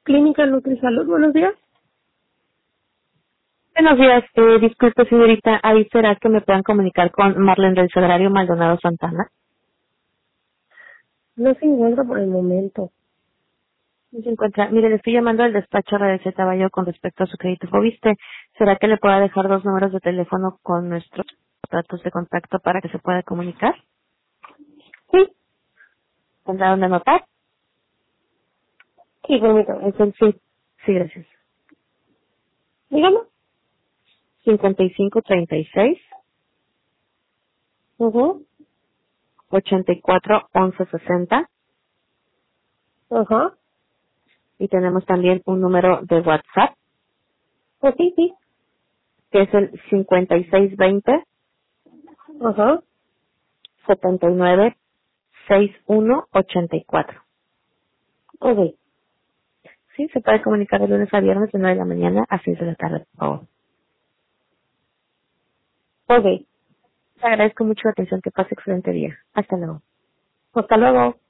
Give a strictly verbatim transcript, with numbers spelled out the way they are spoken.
Clínica NutriSalud, buenos días. Buenos días, eh, disculpe señorita, ahí será que me puedan comunicar con Marlene del Sagrario Maldonado Santana. No se encuentra por el momento. No se encuentra. Mire, le estoy llamando al despacho R D C Taballo con respecto a su crédito Foviste. ¿Será que le pueda dejar dos números de teléfono con nuestros datos de contacto para que se pueda comunicar? Sí, ¿Tendrá dónde anotar? sí, permítame. Es el sí. Sí, gracias. Dígame. cincuenta y cinco treinta y seis Mhm. ochenta y cuatro once sesenta Ajá. y tenemos también un número de WhatsApp Pues sí, sí. que es el cincuenta y seis veinte Ajá. setenta y nueve sesenta y uno ochenta y cuatro. Ok. Sí, se puede comunicar de lunes a viernes de nueve de la mañana a seis de la tarde, por favor. Ok. Le agradezco mucho la atención. Que pase excelente día. Hasta luego. Hasta luego.